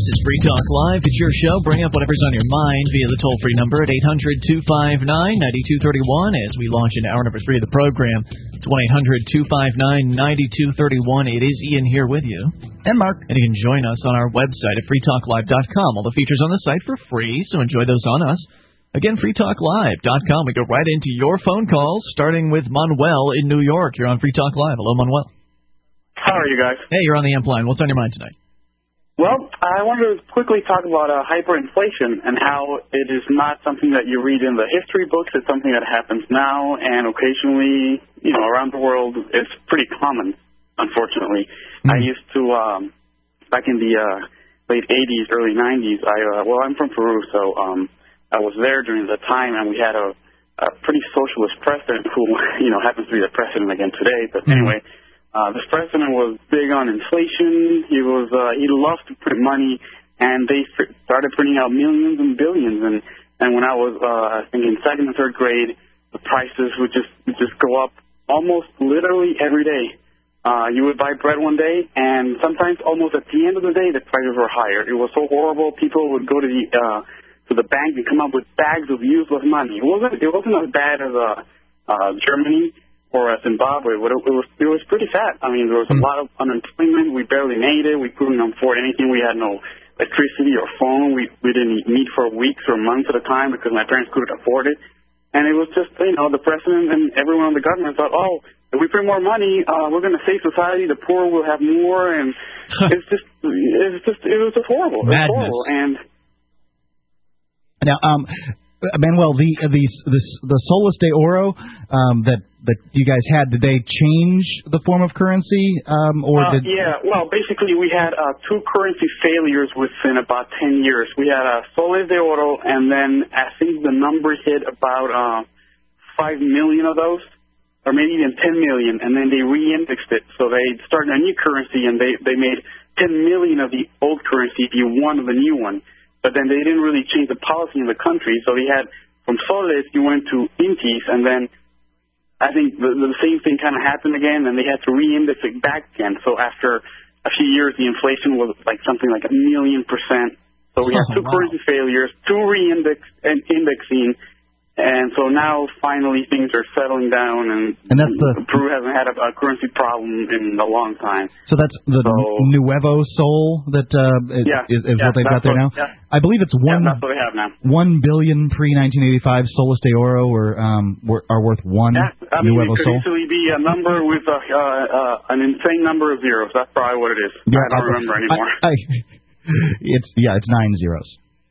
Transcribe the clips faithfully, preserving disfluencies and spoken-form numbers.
This is Free Talk Live. It's your show. Bring up whatever's on your mind via the toll-free number at eight hundred two five nine nine two three one as we launch into hour number three of the program. It's one eight hundred two five nine nine two three one. It is Ian here with you. And Mark. And you can join us on our website at free talk live dot com. All the features on the site for free, so enjoy those on us. Again, free talk live dot com. We go right into your phone calls, starting with Manuel in New York. You're on Free Talk Live. Hello, Manuel. How are you guys? Hey, you're on the amp line. What's on your mind tonight? Well, I wanted to quickly talk about uh, hyperinflation and how it is not something that you read in the history books. It's something that happens now, and occasionally, you know, around the world, it's pretty common, unfortunately. Mm-hmm. I used to, um, back in the uh, late eighties, early nineties, I, uh, well, I'm from Peru, so um, I was there during the time, and we had a, a pretty socialist president who, you know, happens to be the president again today, but mm-hmm. anyway. Uh, this president was big on inflation. He was, uh, he loved to print money, and they f- started printing out millions and billions. And, and when I was, uh, I think in second and third grade, the prices would just, would just go up almost literally every day. Uh, you would buy bread one day, and sometimes almost at the end of the day, the prices were higher. It was so horrible. People would go to the, uh, to the bank and come up with bags of useless money. It wasn't, it wasn't as bad as, uh, uh, Germany or Zimbabwe, but it was it was pretty fat. I mean, there was a lot of unemployment. We barely made it. We couldn't afford anything. We had no electricity or phone. We we didn't eat meat for weeks or months at a time because my parents couldn't afford it. And it was just, you know, the president and everyone in the government thought, oh, if we print more money, uh, we're going to save society. The poor will have more, and it's just it's just it was just horrible. It was horrible. And now, um, Manuel, the the the the Soles de Oro um, that that you guys had, did they change the form of currency, um, or uh, did? Yeah, well, basically we had uh, two currency failures within about ten years. We had a uh, Soles de Oro, and then I think the number hit about uh, five million of those, or maybe even ten million, and then they re-indexed it. So they started a new currency, and they they made ten million of the old currency if you wanted the new one. But then they didn't really change the policy in the country. So they had, from soles, you went to intis, and then I think the, the same thing kind of happened again, and they had to re-index it back again. So after a few years, the inflation was like something like a million percent. So we had two oh, wow. currency failures, two re-index and indexing, and so now finally things are settling down, and, and that's the, Peru hasn't had a, a currency problem in a long time. So that's the so, Nuevo Sol that uh, yeah, is, is yeah, what they've got there what, now? Yeah. I believe it's one, yeah, that's what they have now. one billion pre-nineteen eighty-five Soles de Oro or, um, were, are worth one yeah, I mean, Nuevo it could Sol. easily be a number with a, uh, uh, an insane number of zeros. That's probably what it is. Yeah, I don't I, remember anymore. I, I, it's Yeah, it's nine zeros.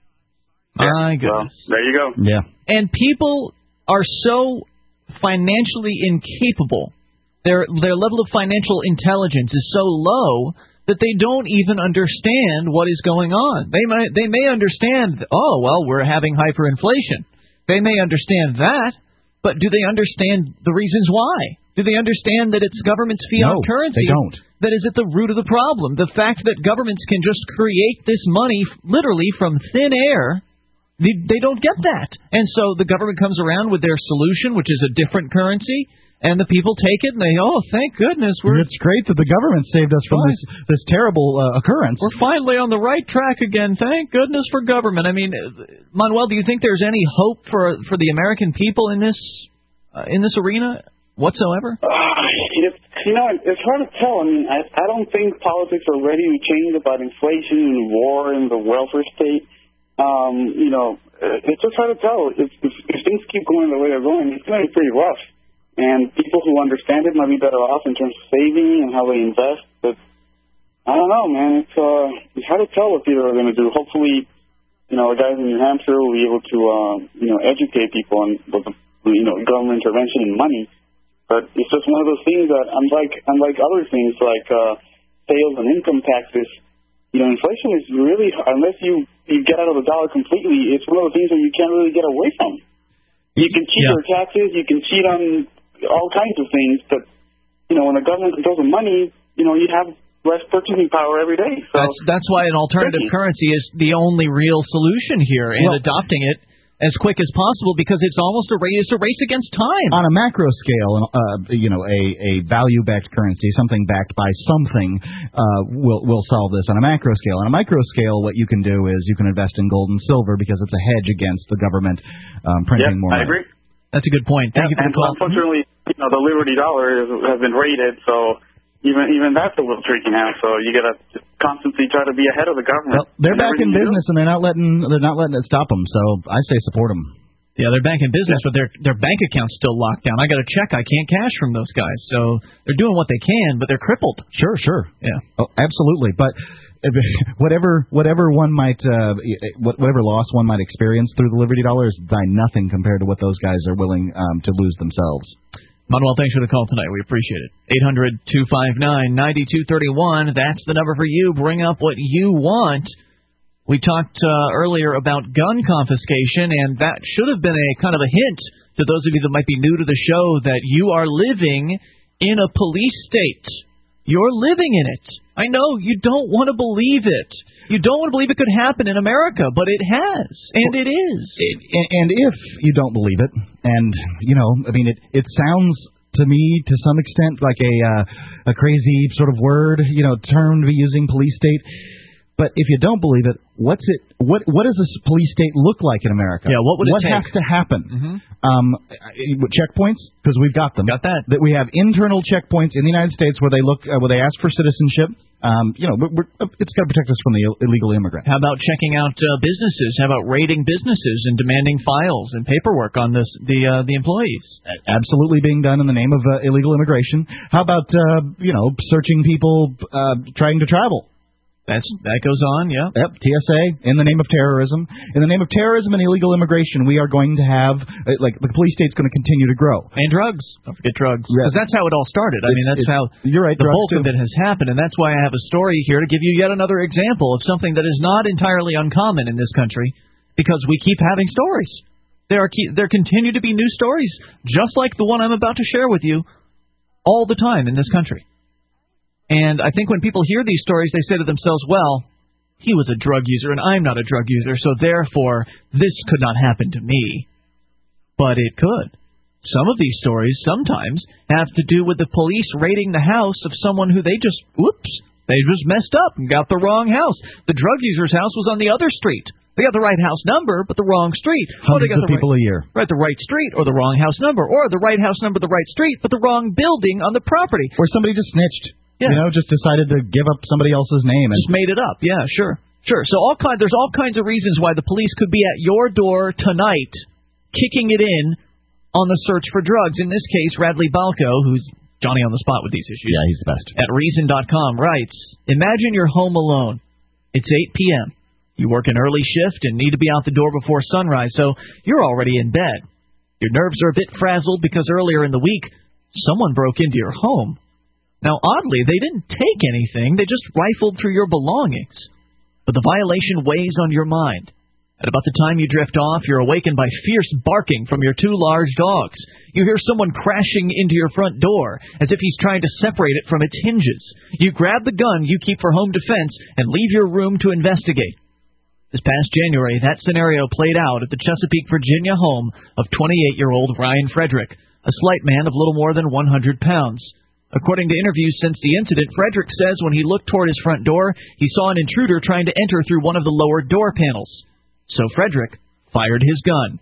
Yeah, My goodness. Well, there you go. Yeah. And people are so financially incapable. Their their level of financial intelligence is so low that they don't even understand what is going on. They might they may understand, oh well, we're having hyperinflation. They may understand that, but do they understand the reasons why? Do they understand that it's government's fiat no, currency they don't. that is at the root of the problem? The fact that governments can just create this money literally from thin air. They, they don't get that. And so the government comes around with their solution, which is a different currency, and the people take it and they, oh, thank goodness. We're, it's great that the government saved us from this, this terrible uh, occurrence. We're finally on the right track again. Thank goodness for government. I mean, Manuel, do you think there's any hope for for the American people in this uh, in this arena whatsoever? Uh, it's, you know, it's hard to tell. I mean, I, I don't think politics are ready to change about inflation and war and the welfare state. Um, you know, it's just hard to tell. If, if, if things keep going the way they're going, it's going to be pretty rough. And people who understand it might be better off in terms of saving and how they invest. But I don't know, man. It's uh, it's hard to tell what people are going to do. Hopefully, you know, the guys in New Hampshire will be able to, uh, you know, educate people on what the, you know, government intervention and money. But it's just one of those things that, unlike unlike other things like uh, sales and income taxes, you know, inflation is really, unless you, you get out of the dollar completely, it's one of the things that you can't really get away from. You can cheat yeah. your taxes, you can cheat on all kinds of things, but, you know, when the government controls the money, you know, you have less purchasing power every day. So that's, that's why an alternative tricky. currency is the only real solution here, and well, adopting it as quick as possible because it's almost a race, it's a race against time. On a macro scale, uh, you know, a, a value-backed currency, something backed by something, uh, will will solve this on a macro scale. On a micro scale, what you can do is you can invest in gold and silver because it's a hedge against the government um, printing yep, more I money. agree. That's a good point. Thank yeah, you for and the call. Unfortunately, you know, the Liberty Dollar is, has been raided, so even even that's a little tricky now. So you got to constantly try to be ahead of the government. Well, they're back in business, and they're not letting they're not letting it stop them. So I say support them. Yeah, they're back in business, yeah. but their their bank account's still locked down. I got to check. I can't cash from those guys. So they're doing what they can, but they're crippled. Sure, sure. Yeah. Oh, absolutely. But whatever whatever one might uh, whatever loss one might experience through the Liberty Dollar is by nothing compared to what those guys are willing um, to lose themselves. Manuel, thanks for the call tonight. We appreciate it. eight hundred two five nine nine two three one. That's the number for you. Bring up what you want. We talked uh, earlier about gun confiscation, and that should have been a kind of a hint to those of you that might be new to the show that you are living in a police state. You're living in it. I know you don't want to believe it. You don't want to believe it could happen in America, but it has, and it is. It, and if you don't believe it, and, you know, I mean, it, it sounds to me to some extent like a uh, a crazy sort of word, you know, term to be using, police state. But if you don't believe it, what's it? What what does this police state look like in America? Yeah, what would it what take? has to happen? Mm-hmm. Um, checkpoints, because we've got them. Got that? That we have internal checkpoints in the United States where they look uh, where they ask for citizenship. Um, you know, we're, we're, it's got to protect us from the illegal immigrant. How about checking out uh, businesses? How about raiding businesses and demanding files and paperwork on this the uh, the employees? Absolutely being done in the name of uh, illegal immigration. How about uh, you know searching people uh, trying to travel? That's that goes on, yeah. Yep, T S A in the name of terrorism. In the name of terrorism and illegal immigration, we are going to have uh, like the police state's going to continue to grow. And drugs. Don't forget drugs. Because Yeah. that's how it all started. I It's, mean, that's it's, how you're right, the drugs bulk too. of it has happened, and that's why I have a story here to give you yet another example of something that is not entirely uncommon in this country, because we keep having stories. There are there continue to be new stories, just like the one I'm about to share with you, all the time in this country. And I think when people hear these stories, they say to themselves, well, he was a drug user and I'm not a drug user, so therefore this could not happen to me. But it could. Some of these stories sometimes have to do with the police raiding the house of someone who they just, whoops, they just messed up and got the wrong house. The drug user's house was on the other street. They got the right house number, but the wrong street. Hundreds or they got of the people right, a year. Right, the right street or the wrong house number, or the right house number, the right street, but the wrong building on the property. Or somebody just snitched. Yeah. You know, just decided to give up somebody else's name. And just made it up. Yeah, sure. Sure. So all kind, there's all kinds of reasons why the police could be at your door tonight, kicking it in on the search for drugs. In this case, Radley Balco, who's Johnny on the spot with these issues. Yeah, he's the best. At Reason dot com writes, imagine you're home alone. It's eight p.m. You work an early shift and need to be out the door before sunrise, so you're already in bed. Your nerves are a bit frazzled because earlier in the week, someone broke into your home. Now, oddly, they didn't take anything. They just rifled through your belongings. But the violation weighs on your mind. At about the time you drift off, you're awakened by fierce barking from your two large dogs. You hear someone crashing into your front door, as if he's trying to separate it from its hinges. You grab the gun you keep for home defense and leave your room to investigate. This past January, that scenario played out at the Chesapeake, Virginia home of twenty-eight-year-old Ryan Frederick, a slight man of little more than one hundred pounds. According to interviews since the incident, Frederick says when he looked toward his front door, he saw an intruder trying to enter through one of the lower door panels. So Frederick fired his gun.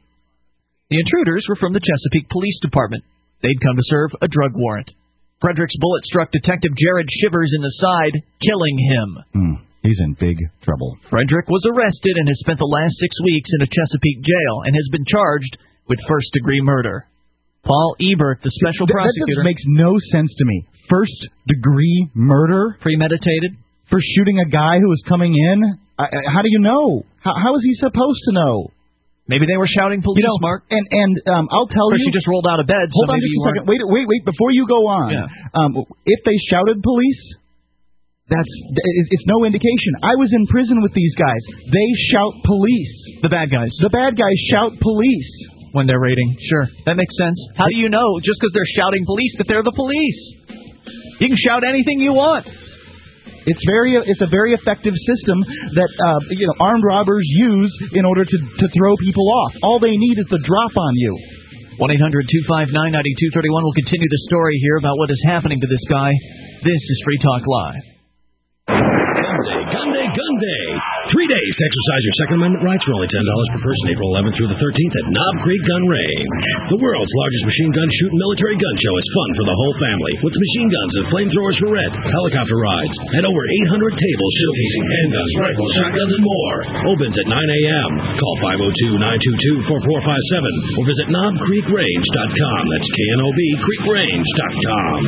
The intruders were from the Chesapeake Police Department. They'd come to serve a drug warrant. Frederick's bullet struck Detective Jared Shivers in the side, killing him. Mm, he's in big trouble. Frederick was arrested and has spent the last six weeks in a Chesapeake jail and has been charged with first-degree murder. Paul Ebert, the special Th- prosecutor. That just makes no sense to me. First-degree murder? Premeditated? For shooting a guy who was coming in? I, I, how do you know? How, how is he supposed to know? Maybe they were shouting police, you know, Mark. And, and um, I'll tell or you. she just rolled out of bed. Hold so on maybe just you a second. Wait, wait, wait. Before you go on. Yeah. Um, if they shouted police, that's it's no indication. I was in prison with these guys. They shout police. The bad guys. The bad guys shout police. When they're raiding. Sure. That makes sense. How do you know, just because they're shouting police, that they're the police? You can shout anything you want. It's very, it's a very effective system that uh, you know armed robbers use in order to, to throw people off. All they need is the drop on you. one eight hundred two five nine nine two three one. We'll continue the story here about what is happening to this guy. This is Free Talk Live. Gun Day, Gun Day, Gun Day. Three days to exercise your Second Amendment rights for only ten dollars per person, April eleventh through the thirteenth at Knob Creek Gun Range. The world's largest machine gun shoot and military gun show is fun for the whole family, with machine guns and flamethrowers for rent, helicopter rides, and over eight hundred tables showcasing handguns, rifles, shotguns, and more. Opens at nine a.m. Call five oh two, nine two two, four four five seven or visit knob creek range dot com. That's K N O B creek range dot com.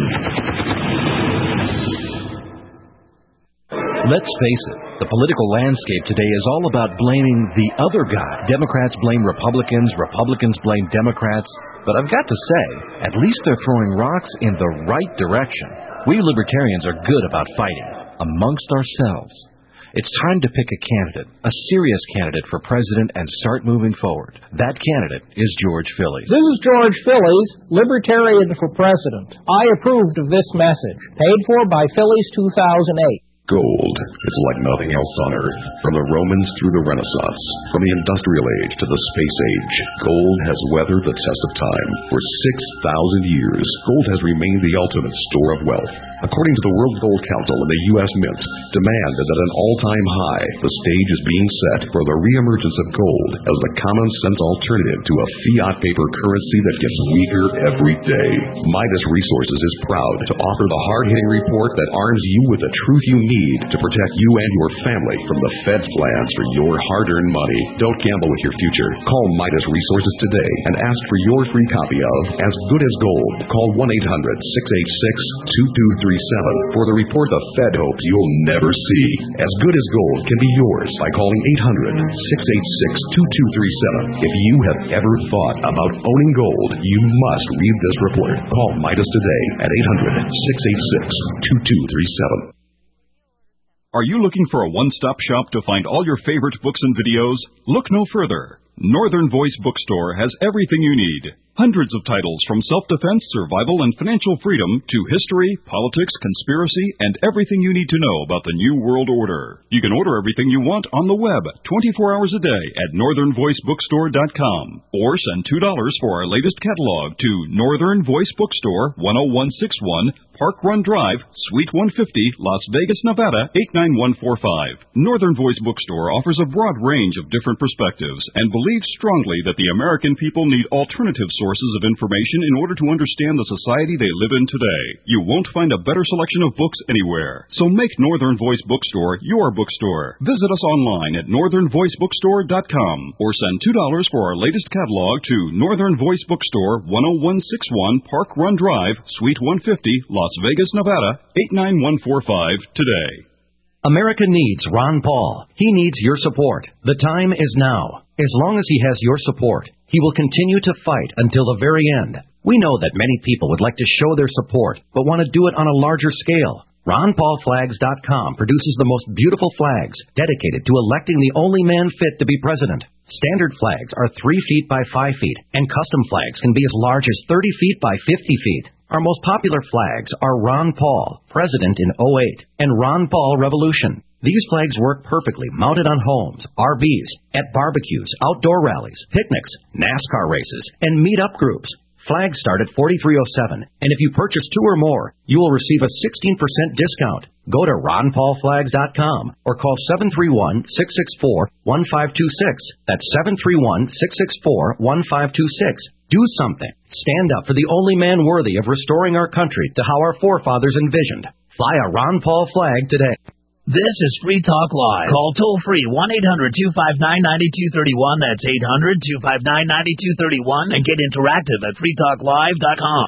Let's face it, the political landscape today is all about blaming the other guy. Democrats blame Republicans, Republicans blame Democrats. But I've got to say, at least they're throwing rocks in the right direction. We libertarians are good about fighting amongst ourselves. It's time to pick a candidate, a serious candidate for president, and start moving forward. That candidate is George Phillies. This is George Phillies, Libertarian for President. I approved of this message, paid for by Phillies two thousand eight. Gold. It's like nothing else on Earth. From the Romans through the Renaissance, from the Industrial Age to the Space Age, gold has weathered the test of time. For six thousand years, gold has remained the ultimate store of wealth. According to the World Gold Council and the U S Mint, demand is at an all-time high. The stage is being set for the reemergence of gold as the common-sense alternative to a fiat paper currency that gets weaker every day. Midas Resources is proud to offer the hard-hitting report that arms you with the truth you need to protect you and your family from the Fed's plans for your hard-earned money. Don't gamble with your future. Call Midas Resources today and ask for your free copy of As Good as Gold. Call one eight hundred, six eight six, two two three seven for the report the Fed hopes you'll never see. As Good as Gold can be yours by calling eight hundred, six eight six, two two three seven. If you have ever thought about owning gold, you must read this report. Call Midas today at eight hundred, six eight six, two two three seven. Are you looking for a one-stop shop to find all your favorite books and videos? Look no further. Northern Voice Bookstore has everything you need. Hundreds of titles from self-defense, survival, and financial freedom to history, politics, conspiracy, and everything you need to know about the New World Order. You can order everything you want on the web twenty-four hours a day at northern voice bookstore dot com or send two dollars for our latest catalog to Northern Voice Bookstore, one oh one six one Park Run Drive, Suite one fifty, Las Vegas, Nevada, eight nine one four five. Northern Voice Bookstore offers a broad range of different perspectives and believes strongly that the American people need alternative sources of information in order to understand the society they live in today. You won't find a better selection of books anywhere. So make Northern Voice Bookstore your bookstore. Visit us online at northern voice bookstore dot com or send two dollars for our latest catalog to Northern Voice Bookstore, one oh one six one Park Run Drive, Suite one fifty, Las Vegas, Nevada, eight nine one four five today. America needs Ron Paul. He needs your support. The time is now. As long as he has your support, he will continue to fight until the very end. We know that many people would like to show their support, but want to do it on a larger scale. ron paul flags dot com produces the most beautiful flags dedicated to electing the only man fit to be president. Standard flags are three feet by five feet, and custom flags can be as large as thirty feet by fifty feet. Our most popular flags are Ron Paul, President in oh eight, and Ron Paul Revolution. These flags work perfectly mounted on homes, R Vs, at barbecues, outdoor rallies, picnics, NASCAR races, and meet-up groups. Flags start at forty-three oh seven, and if you purchase two or more, you will receive a sixteen percent discount. Go to ron paul flags dot com or call seven three one, six six four, one five two six. That's seven three one, six six four, one five two six. Do something. Stand up for the only man worthy of restoring our country to how our forefathers envisioned. Fly a Ron Paul flag today. This is Free Talk Live. Call toll-free one eight hundred two five nine nine two three one. That's eight hundred two five nine nine two three one. And get interactive at free talk live dot com.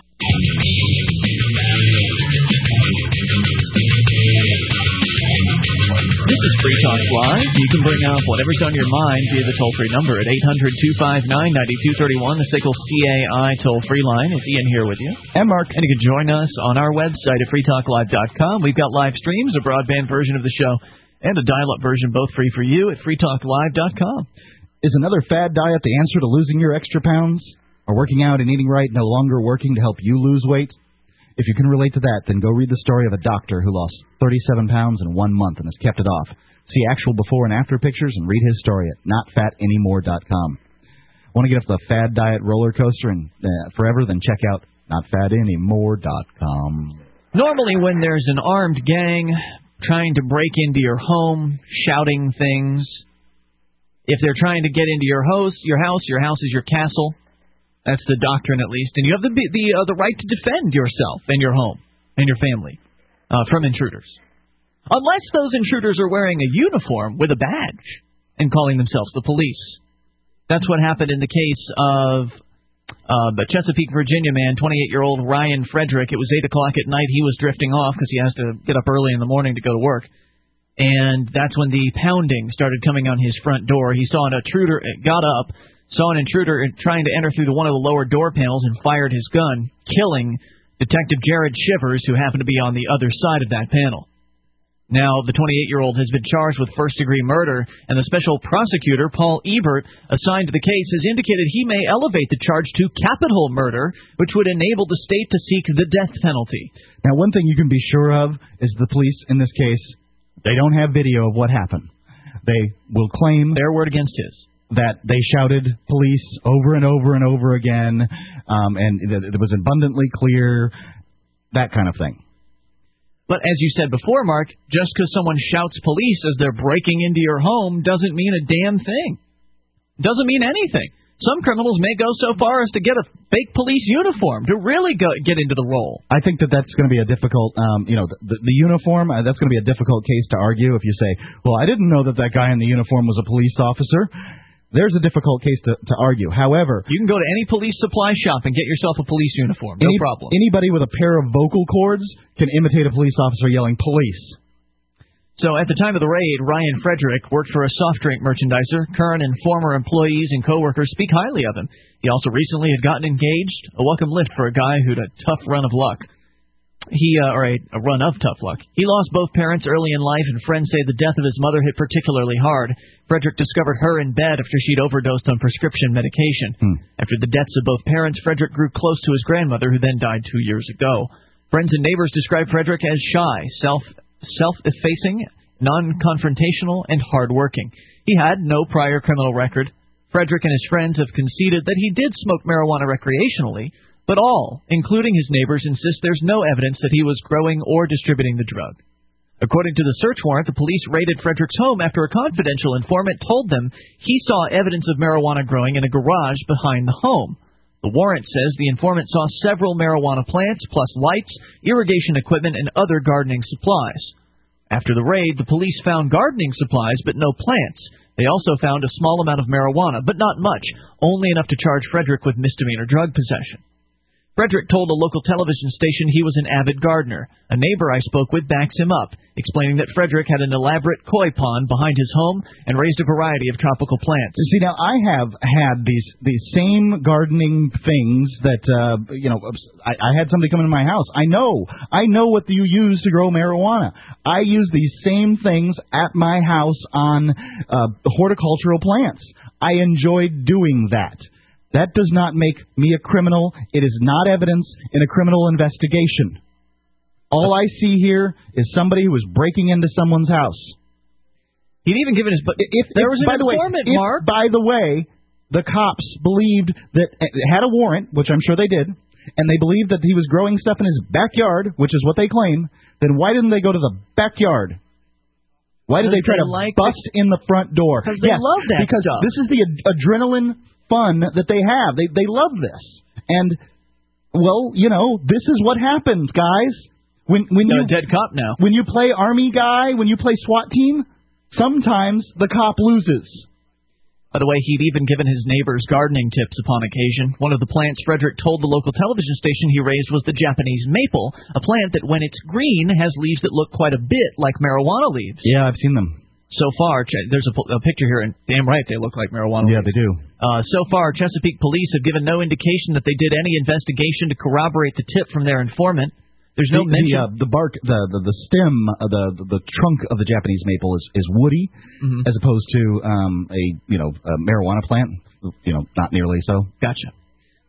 This is Free Talk Live. You can bring up whatever's on your mind via the toll-free number at eight hundred two five nine nine two three one, the S I C L C A I toll-free line. It's Ian here with you. And Mark. And you can join us on our website at free talk live dot com. We've got live streams, a broadband version of the show, and a dial-up version, both free for you at free talk live dot com. Is another fad diet the answer to losing your extra pounds? Are working out and eating right no longer working to help you lose weight? If you can relate to that, then go read the story of a doctor who lost thirty-seven pounds in one month and has kept it off. See actual before and after pictures and read his story at not fat anymore dot com. Want to get off the fad diet roller coaster and uh, forever? Then check out not fat anymore dot com. Normally when there's an armed gang trying to break into your home, shouting things, if they're trying to get into your house, your house, your house is your castle. That's the doctrine, at least. And you have the the, uh, the right to defend yourself and your home and your family uh, from intruders. Unless those intruders are wearing a uniform with a badge and calling themselves the police. That's what happened in the case of uh, the Chesapeake, Virginia man, twenty-eight-year-old Ryan Frederick. It was eight o'clock at night. He was drifting off because he has to get up early in the morning to go to work. And that's when the pounding started coming on his front door. He saw an intruder, got up, saw an intruder trying to enter through the, one of the lower door panels and fired his gun, killing Detective Jared Shivers, who happened to be on the other side of that panel. Now, the twenty-eight-year-old has been charged with first-degree murder, and the special prosecutor, Paul Ebert, assigned to the case, has indicated he may elevate the charge to capital murder, which would enable the state to seek the death penalty. Now, one thing you can be sure of is the police, in this case, they don't have video of what happened. They will claim their word against his. That they shouted police over and over and over again, um, and it was abundantly clear, that kind of thing. But as you said before, Mark, just because someone shouts police as they're breaking into your home doesn't mean a damn thing. Doesn't mean anything. Some criminals may go so far as to get a fake police uniform to really go, get into the role. I think that that's going to be a difficult, um, you know, the, the uniform, uh, that's going to be a difficult case to argue if you say, well, I didn't know that that guy in the uniform was a police officer. There's a difficult case to, to argue. However, you can go to any police supply shop and get yourself a police uniform. No any, problem. Anybody with a pair of vocal cords can imitate a police officer yelling police. So at the time of the raid, Ryan Frederick worked for a soft drink merchandiser. Current and former employees and coworkers speak highly of him. He also recently had gotten engaged, a welcome lift for a guy who'd a tough run of luck. He, uh, or a, a run of tough luck. He lost both parents early in life, and friends say the death of his mother hit particularly hard. Frederick discovered her in bed after she'd overdosed on prescription medication. Hmm. After the deaths of both parents, Frederick grew close to his grandmother, who then died two years ago. Friends and neighbors describe Frederick as shy, self, self-effacing, non-confrontational, and hard-working. He had no prior criminal record. Frederick and his friends have conceded that he did smoke marijuana recreationally, but all, including his neighbors, insist there's no evidence that he was growing or distributing the drug. According to the search warrant, the police raided Frederick's home after a confidential informant told them he saw evidence of marijuana growing in a garage behind the home. The warrant says the informant saw several marijuana plants, plus lights, irrigation equipment, and other gardening supplies. After the raid, the police found gardening supplies, but no plants. They also found a small amount of marijuana, but not much, only enough to charge Frederick with misdemeanor drug possession. Frederick told a local television station he was an avid gardener. A neighbor I spoke with backs him up, explaining that Frederick had an elaborate koi pond behind his home and raised a variety of tropical plants. See, now, I have had these these same gardening things that, uh, you know, I, I had somebody come into my house. I know. I know what you use to grow marijuana. I use these same things at my house on uh, horticultural plants. I enjoyed doing that. That does not make me a criminal. It is not evidence in a criminal investigation. All I see here is somebody who was breaking into someone's house. He'd even given his... But if there was an by the way, informant, if, Mark. By the way, the cops believed that... had a warrant, which I'm sure they did, and they believed that he was growing stuff in his backyard, which is what they claim, then why didn't they go to the backyard? Why did they try to like bust the, in the front door? Because they yes, love that because stuff. This is the ad- adrenaline fun that they have. They they love this. And, well, you know, this is what happens, guys. When when Got you a dead cop now. When you play Army guy, when you play SWAT team, sometimes the cop loses. By the way, he'd even given his neighbors gardening tips upon occasion. One of the plants Frederick told the local television station he raised was the Japanese maple, a plant that when it's green has leaves that look quite a bit like marijuana leaves. Yeah, I've seen them. So far, there's a, a picture here, and damn right they look like marijuana Yeah, leaves. they do. Uh, so far, Chesapeake police have given no indication that they did any investigation to corroborate the tip from their informant. There's no the, mention. The, uh, the bark, the, the the stem, uh, the, the the trunk of the Japanese maple is is woody, mm-hmm. as opposed to um, a you know a marijuana plant. You know, not nearly so. Gotcha.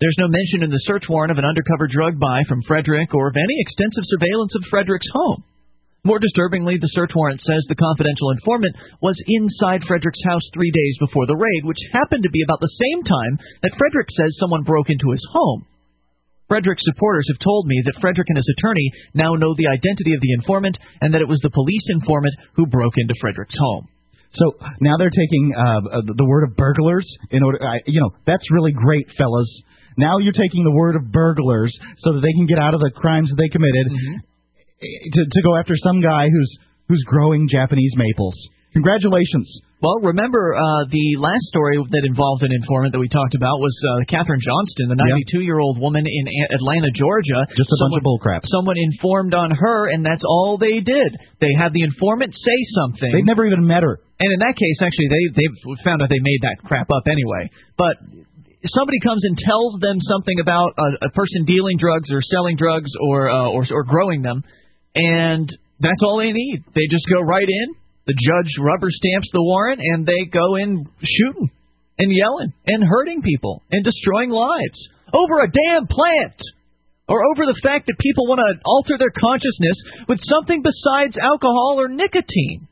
There's no mention in the search warrant of an undercover drug buy from Frederick or of any extensive surveillance of Frederick's home. More disturbingly, the search warrant says the confidential informant was inside Frederick's house three days before the raid, which happened to be about the same time that Frederick says someone broke into his home. Frederick's supporters have told me that Frederick and his attorney now know the identity of the informant and that it was the police informant who broke into Frederick's home. So now they're taking uh, the word of burglars in order, uh, you know, that's really great, fellas. Now you're taking the word of burglars so that they can get out of the crimes that they committed mm-hmm. to, to go after some guy who's who's growing Japanese maples. Congratulations. Well, remember uh, the last story that involved an informant that we talked about was uh, Catherine Johnston, the ninety-two-year-old woman in Atlanta, Georgia. Just a someone, bunch of bullcrap. Someone informed on her, and that's all they did. They had the informant say something. They never even met her. And in that case, actually, they they found out they made that crap up anyway. But somebody comes and tells them something about a, a person dealing drugs or selling drugs or, uh, or or growing them, and that's all they need. They just go right in. The judge rubber stamps the warrant, and they go in shooting and yelling and hurting people and destroying lives over a damn plant or over the fact that people want to alter their consciousness with something besides alcohol or nicotine.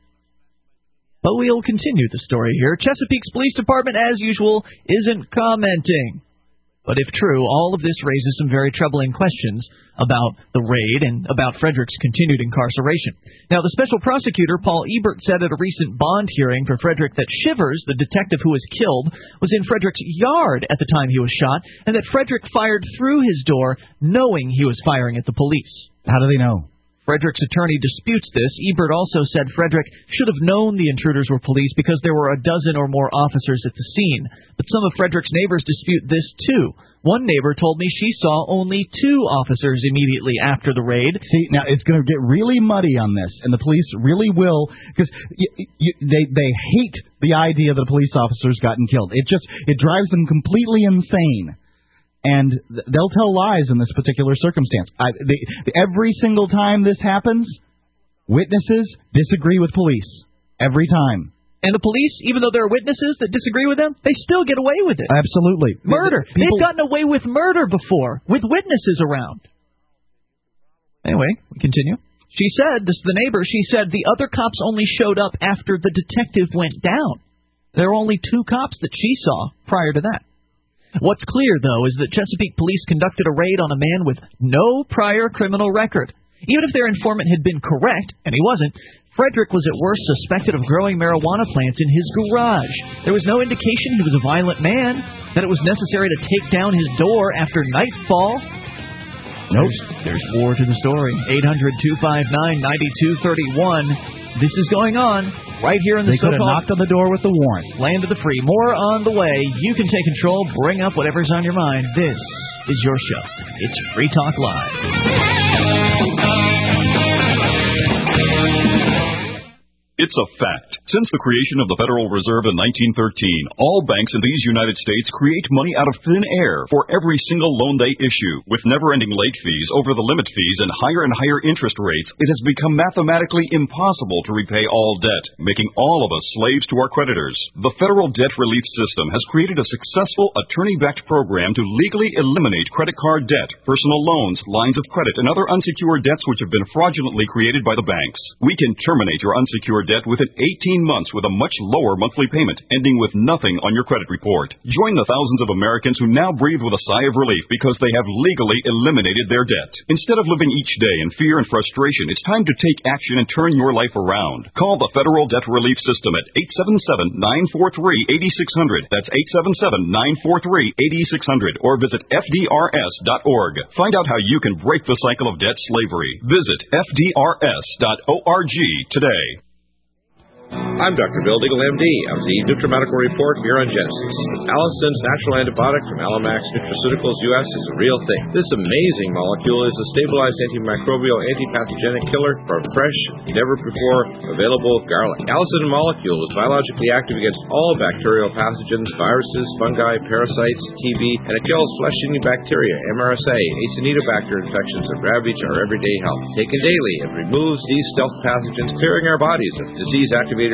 But we'll continue the story here. Chesapeake's police department, as usual, isn't commenting. But if true, all of this raises some very troubling questions about the raid and about Frederick's continued incarceration. Now, the special prosecutor, Paul Ebert, said at a recent bond hearing for Frederick that Shivers, the detective who was killed, was in Frederick's yard at the time he was shot, and that Frederick fired through his door knowing he was firing at the police. How do they know? Frederick's attorney disputes this. Ebert also said Frederick should have known the intruders were police because there were a dozen or more officers at the scene. But some of Frederick's neighbors dispute this, too. One neighbor told me she saw only two officers immediately after the raid. See, now it's going to get really muddy on this, and the police really will, because y- y- they, they hate the idea that police officers gotten killed. It just, it drives them completely insane. And they'll tell lies in this particular circumstance. I, they, every single time this happens, witnesses disagree with police. Every time. And the police, even though there are witnesses that disagree with them, they still get away with it. Absolutely. Murder. People, They've gotten away with murder before, with witnesses around. Anyway, we continue. She said, this is the neighbor, she said the other cops only showed up after the detective went down. There were only two cops that she saw prior to that. What's clear, though, is that Chesapeake police conducted a raid on a man with no prior criminal record. Even if their informant had been correct, and he wasn't, Frederick was at worst suspected of growing marijuana plants in his garage. There was no indication he was a violent man, that it was necessary to take down his door after nightfall. Nope. There's, there's more to the story. eight hundred two five nine nine two three one. This is going on right here in the They could have knocked on the door with the warrant. Land of the free. More on the way. You can take control. Bring up whatever's on your mind. This is your show. It's Free Talk Live. It's a fact. Since the creation of the Federal Reserve in nineteen thirteen, all banks in these United States create money out of thin air for every single loan they issue. With never-ending late fees, over-the-limit fees, and higher and higher interest rates, it has become mathematically impossible to repay all debt, making all of us slaves to our creditors. The Federal Debt Relief System has created a successful attorney-backed program to legally eliminate credit card debt, personal loans, lines of credit, and other unsecured debts which have been fraudulently created by the banks. We can terminate your unsecured debt within eighteen months with a much lower monthly payment, ending with nothing on your credit report. Join the thousands of Americans who now breathe with a sigh of relief because they have legally eliminated their debt. Instead of living each day in fear and frustration, it's time to take action and turn your life around. Call the Federal Debt Relief System at eight seven seven, nine four three, eight six zero zero. That's eight seven seven, nine four three, eight six zero zero. Or visit F D R S dot org. Find out how you can break the cycle of debt slavery. Visit F D R S dot org today. I'm Doctor Bill Deagle, M D, of the NutriMedical Report here on Genesis. Allison's natural antibiotic from Alamax Nutraceuticals U S is a real thing. This amazing molecule is a stabilized antimicrobial, antipathogenic killer for fresh, never-before-available garlic. Allison molecule is biologically active against all bacterial pathogens, viruses, fungi, parasites, T B, and it kills flesh-eating bacteria, M R S A, Acinetobacter infections that ravage our everyday health. Taken daily, it removes these stealth pathogens, clearing our bodies of disease-activated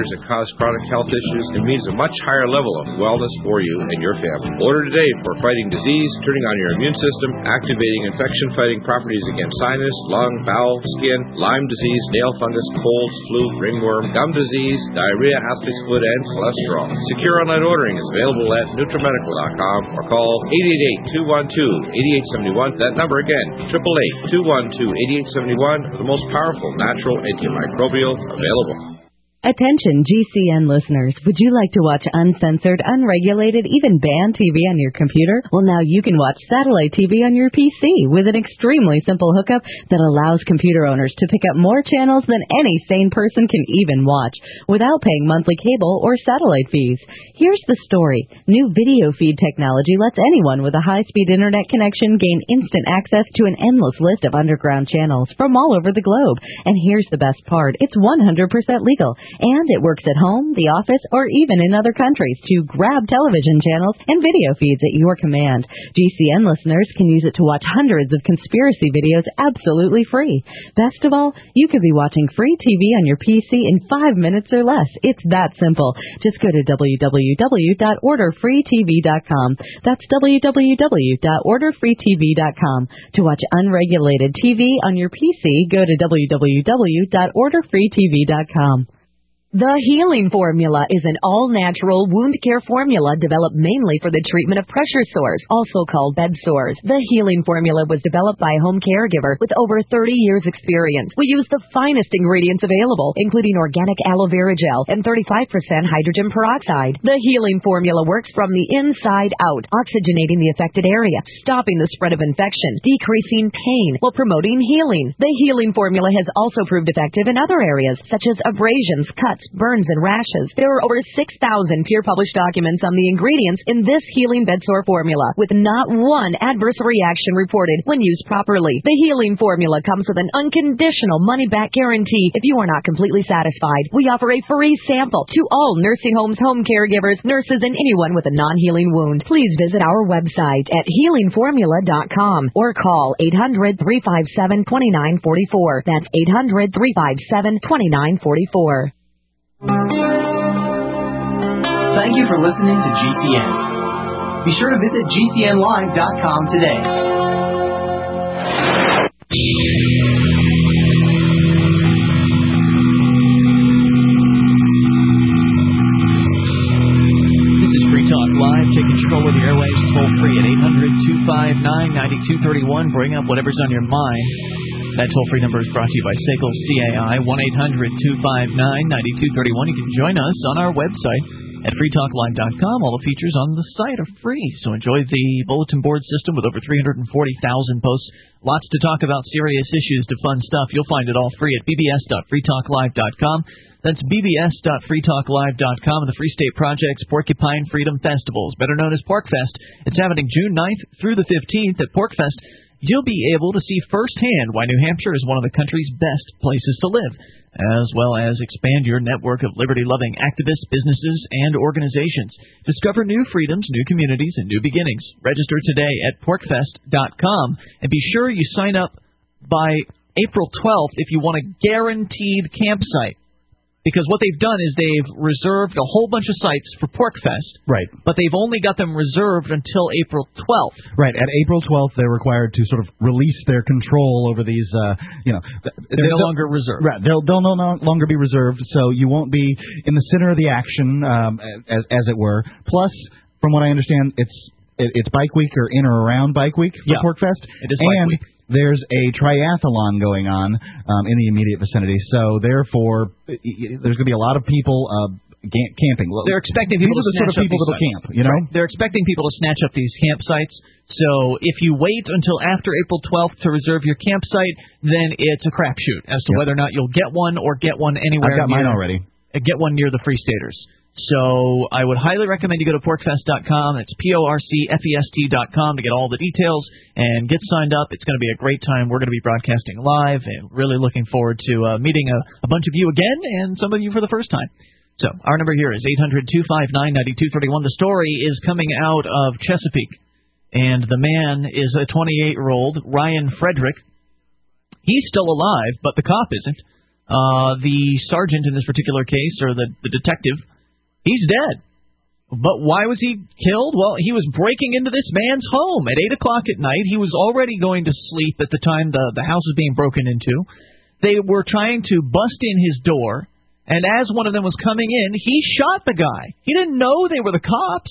disorders that cause chronic health issues and means a much higher level of wellness for you and your family. Order today for fighting disease, turning on your immune system, activating infection-fighting properties against sinus, lung, bowel, skin, Lyme disease, nail fungus, colds, flu, ringworm, gum disease, diarrhea, athlete's foot, and cholesterol. Secure online ordering is available at NutriMedical dot com or call eight eight eight, two one two, eight eight seven one. That number again, eight eight eight, two one two, eight eight seven one, the most powerful natural antimicrobial available. Attention G C N listeners, would you like to watch uncensored, unregulated, even banned T V on your computer? Well, now you can watch satellite T V on your P C with an extremely simple hookup that allows computer owners to pick up more channels than any sane person can even watch without paying monthly cable or satellite fees. Here's the story. New video feed technology lets anyone with a high-speed internet connection gain instant access to an endless list of underground channels from all over the globe. And here's the best part. It's one hundred percent legal. And it works at home, the office, or even in other countries to grab television channels and video feeds at your command. G C N listeners can use it to watch hundreds of conspiracy videos absolutely free. Best of all, you could be watching free T V on your P C in five minutes or less. It's that simple. Just go to w w w dot order free t v dot com. That's w w w dot order free t v dot com. To watch unregulated T V on your P C, go to w w w dot order free t v dot com. The Healing Formula is an all-natural wound care formula developed mainly for the treatment of pressure sores, also called bed sores. The Healing Formula was developed by a home caregiver with over thirty years experience. We use the finest ingredients available, including organic aloe vera gel and thirty-five percent hydrogen peroxide. The Healing Formula works from the inside out, oxygenating the affected area, stopping the spread of infection, decreasing pain, while promoting healing. The Healing Formula has also proved effective in other areas, such as abrasions, cuts, burns, and rashes. There are over six thousand peer-published documents on the ingredients in this healing bed sore formula, with not one adverse reaction reported when used properly. The Healing Formula comes with an unconditional money-back guarantee if you are not completely satisfied. We offer a free sample to all nursing homes, home caregivers, nurses, and anyone with a non-healing wound. Please visit our website at healing formula dot com or call eight hundred, three five seven, two nine four four. That's eight hundred, three five seven, two nine four four. Thank you for listening to G C N. Be sure to visit G C N live dot com today. This is Free Talk Live. Take control of the airwaves toll free at eight hundred, two five nine, nine two three one. Bring up whatever's on your mind. That toll-free number is brought to you by Segal C A I, one eight hundred, two five nine, nine two three one. You can join us on our website at free talk live dot com. All the features on the site are free, so enjoy the bulletin board system with over three hundred forty thousand posts. Lots to talk about, serious issues to fun stuff. You'll find it all free at b b s dot free talk live dot com. That's b b s dot free talk live dot com. And the Free State Project's Porcupine Freedom Festivals, better known as PorcFest. It's happening June ninth through the fifteenth at PorcFest. You'll be able to see firsthand why New Hampshire is one of the country's best places to live, as well as expand your network of liberty-loving activists, businesses, and organizations. Discover new freedoms, new communities, and new beginnings. Register today at porc fest dot com, and be sure you sign up by April twelfth if you want a guaranteed campsite. Because what they've done is they've reserved a whole bunch of sites for PorcFest. Right. But they've only got them reserved until April twelfth. Right. At April twelfth, they're required to sort of release their control over these, uh, you know. They're no longer reserved. Right. They'll, they'll no longer be reserved, so you won't be in the center of the action, um, as, as it were. Plus, from what I understand, it's it, it's Bike Week or in or around Bike Week for yeah. PorcFest. It is and Bike Week. There's a triathlon going on um, in the immediate vicinity, so therefore there's going to be a lot of people uh, ga- camping. They're expecting people These to are the sort of snatch people up that'll these camp, you know? Right. They're expecting people to snatch up these campsites. So if you wait until after April twelfth to reserve your campsite, then it's a crapshoot as to yep. whether or not you'll get one or get one anywhere. I've got near, mine already. Get one near the Free Staters. So I would highly recommend you go to porc fest dot com. It's P O R C F E S T dot com to get all the details and get signed up. It's going to be a great time. We're going to be broadcasting live and really looking forward to uh, meeting a, a bunch of you again and some of you for the first time. So our number here is eight hundred, two five nine, nine two three one. The story is coming out of Chesapeake, and the man is a twenty-eight-year-old, Ryan Frederick. He's still alive, but the cop isn't. Uh, the sergeant in this particular case, or the, the detective, he's dead. But why was he killed? Well, he was breaking into this man's home at eight o'clock at night. He was already going to sleep at the time the, the house was being broken into. They were trying to bust in his door, and as one of them was coming in, he shot the guy. He didn't know they were the cops.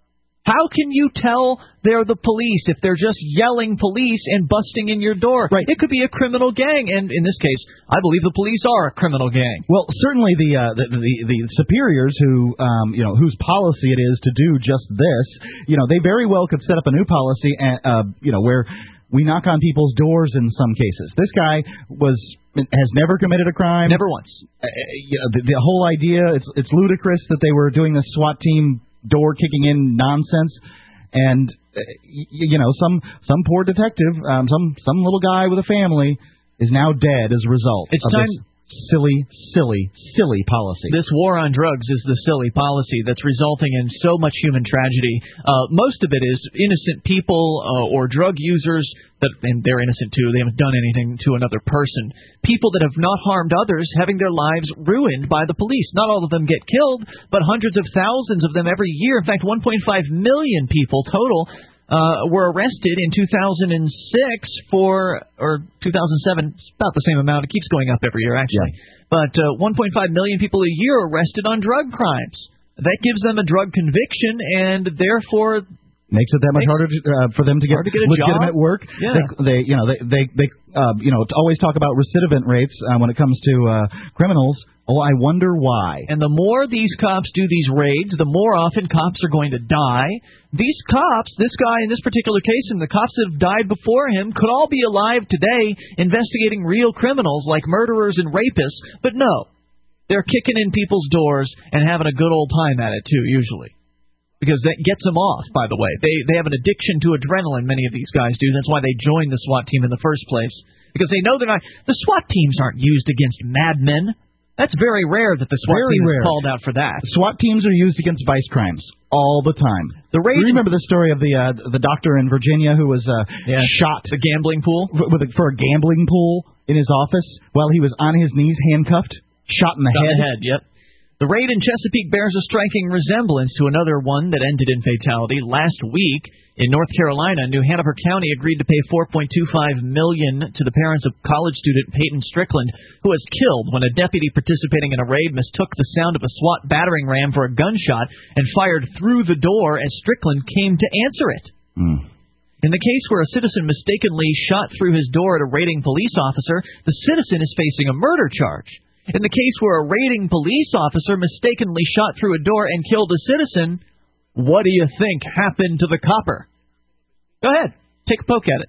How can you tell they're the police if they're just yelling police and busting in your door? Right. It could be a criminal gang, and in this case, I believe the police are a criminal gang. Well, certainly the uh, the, the the superiors who um, you know whose policy it is to do just this, you know, they very well could set up a new policy, and, uh, you know, where we knock on people's doors in some cases. This guy was has never committed a crime. Never once. Uh, you know, the, the whole idea, it's it's ludicrous that they were doing this SWAT team door kicking in nonsense, and uh, y- you know some some poor detective, um, some some little guy with a family is now dead as a result it's of time this silly, silly, silly policy. This war on drugs is the silly policy that's resulting in so much human tragedy. Uh, most of it is innocent people uh, or drug users, that, and they're innocent too. They haven't done anything to another person. People that have not harmed others having their lives ruined by the police. Not all of them get killed, but hundreds of thousands of them every year. In fact, one point five million people total Uh, were arrested in two thousand six for, or two thousand seven, it's about the same amount. It keeps going up every year, actually. Yeah. But uh, one point five million people a year arrested on drug crimes. That gives them a drug conviction, and therefore makes it that much harder to, uh, for them to get, to get a legitimate job. work. Yeah. They, they, you know, they, they, they uh, you know, always talk about recidivant rates uh, when it comes to uh, criminals. Oh, I wonder why. And the more these cops do these raids, the more often cops are going to die. These cops, this guy in this particular case, and the cops that have died before him, could all be alive today investigating real criminals like murderers and rapists. But no, they're kicking in people's doors and having a good old time at it, too, usually. Because that gets them off, by the way. They they have an addiction to adrenaline, many of these guys do. That's why they join the SWAT team in the first place. Because they know they're not... The SWAT teams aren't used against madmen. That's very rare that the SWAT very team rare. is called out for that. SWAT teams are used against vice crimes all the time. The raid, you remember the story of the uh, the doctor in Virginia who was uh, yeah. shot the gambling pool for, with a, for a gambling pool in his office while he was on his knees handcuffed, shot in the Shot head. In the head, yep. The raid in Chesapeake bears a striking resemblance to another one that ended in fatality last week. In North Carolina, New Hanover County agreed to pay four point two five million dollars to the parents of college student Peyton Strickland, who was killed when a deputy participating in a raid mistook the sound of a SWAT battering ram for a gunshot and fired through the door as Strickland came to answer it. Mm. In the case where a citizen mistakenly shot through his door at a raiding police officer, the citizen is facing a murder charge. In the case where a raiding police officer mistakenly shot through a door and killed a citizen, what do you think happened to the copper? Go ahead. Take a poke at it.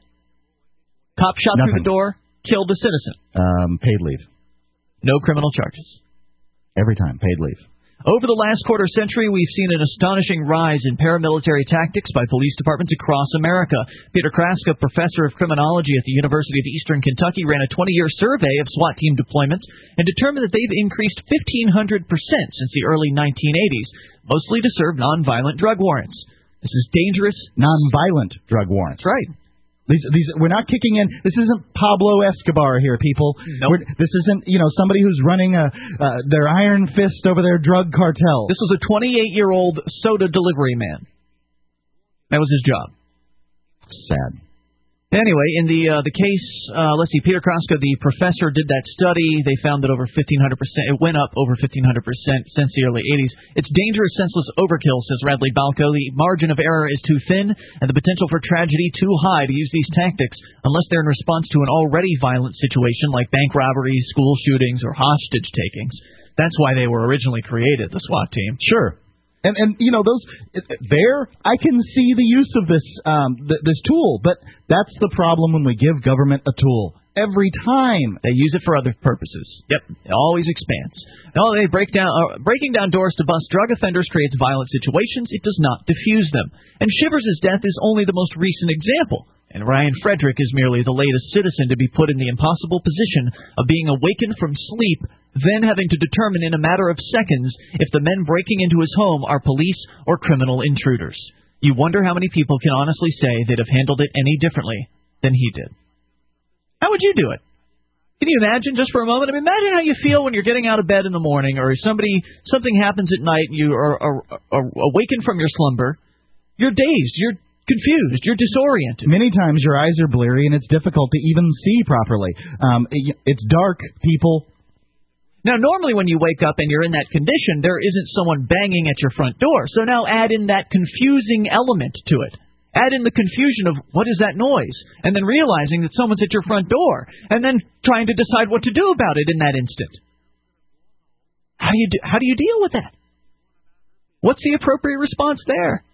Cop shot Nothing. through the door, killed a citizen. Um, paid leave. No criminal charges. Every time, paid leave. Over the last quarter century, we've seen an astonishing rise in paramilitary tactics by police departments across America. Peter Kraska, professor of criminology at the University of Eastern Kentucky, ran a twenty-year survey of SWAT team deployments and determined that they've increased fifteen hundred percent since the early nineteen eighties, mostly to serve nonviolent drug warrants. This is dangerous. Nonviolent drug warrants. That's right. These, these, we're not kicking in. This isn't Pablo Escobar here, people. Nope. This isn't, you know, somebody who's running a, uh, their iron fist over their drug cartel. This was a twenty-eight-year-old soda delivery man. That was his job. Sad. Anyway, in the uh, the case, uh, let's see, Peter Kraska, the professor, did that study. They found that over fifteen hundred percent, it went up over fifteen hundred percent since the early eighties. It's dangerous, senseless overkill, says Radley Balco. The margin of error is too thin and the potential for tragedy too high to use these tactics unless they're in response to an already violent situation like bank robberies, school shootings, or hostage takings. That's why they were originally created, the SWAT team. Sure. And, and you know, those there, I can see the use of this um, th- this tool, but that's the problem when we give government a tool. Every time they use it for other purposes. Yep, it always expands. No, they break down uh, breaking down doors to bust drug offenders creates violent situations. It does not diffuse them. And Shivers' death is only the most recent example. And Ryan Frederick is merely the latest citizen to be put in the impossible position of being awakened from sleep, then having to determine in a matter of seconds if the men breaking into his home are police or criminal intruders. You wonder how many people can honestly say they'd have handled it any differently than he did. How would you do it? Can you imagine just for a moment? I mean, imagine how you feel when you're getting out of bed in the morning, or somebody something happens at night, and you are, are, are awakened from your slumber. You're dazed. You're confused. You're disoriented. Many times your eyes are bleary, and it's difficult to even see properly. Um, it, it's dark, people. Now, normally when you wake up and you're in that condition, there isn't someone banging at your front door. So now add in that confusing element to it. Add in the confusion of what is that noise, and then realizing that someone's at your front door, and then trying to decide what to do about it in that instant. How do you do, how do you deal with that? What's the appropriate response there?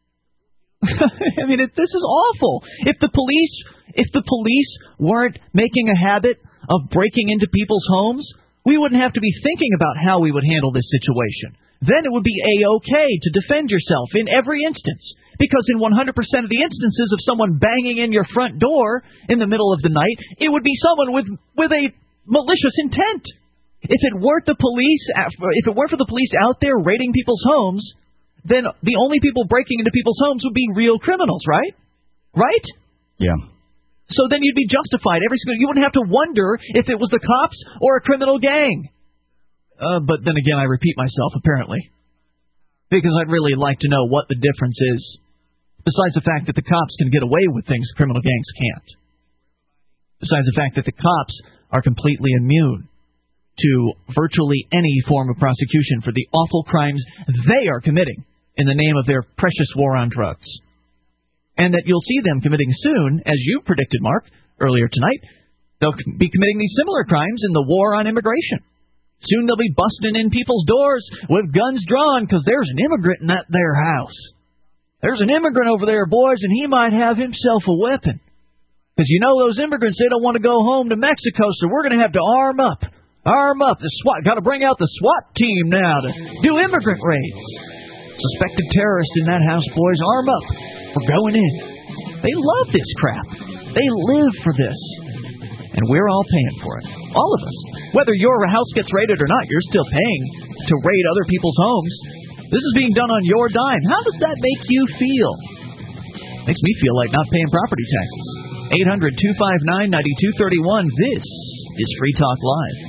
I mean, it, this is awful. If the police, if the police weren't making a habit of breaking into people's homes, we wouldn't have to be thinking about how we would handle this situation. Then it would be A-okay to defend yourself in every instance. Because in one hundred percent of the instances of someone banging in your front door in the middle of the night, it would be someone with, with a malicious intent. If it weren't the police, if it weren't for the police out there raiding people's homes, then the only people breaking into people's homes would be real criminals, right? Right? Yeah. So then you'd be justified. Every single, you wouldn't have to wonder if it was the cops or a criminal gang. Uh, but then again, I repeat myself, apparently. Because I'd really like to know what the difference is. Besides the fact that the cops can get away with things criminal gangs can't. Besides the fact that the cops are completely immune to virtually any form of prosecution for the awful crimes they are committing in the name of their precious war on drugs. And that you'll see them committing soon, as you predicted, Mark, earlier tonight. They'll be committing these similar crimes in the war on immigration. Soon they'll be busting in people's doors with guns drawn because there's an immigrant in that their house. There's an immigrant over there, boys, and he might have himself a weapon. Because you know those immigrants, they don't want to go home to Mexico, so we're going to have to arm up. Arm up. The SWAT. Got to bring out the SWAT team now to do immigrant raids. Suspected terrorists in that house, boys, arm up. We're going in. They love this crap. They live for this. And we're all paying for it. All of us. Whether your house gets raided or not, you're still paying to raid other people's homes. This is being done on your dime. How does that make you feel? Makes me feel like not paying property taxes. eight hundred, two five nine, nine two three one. This is Free Talk Live.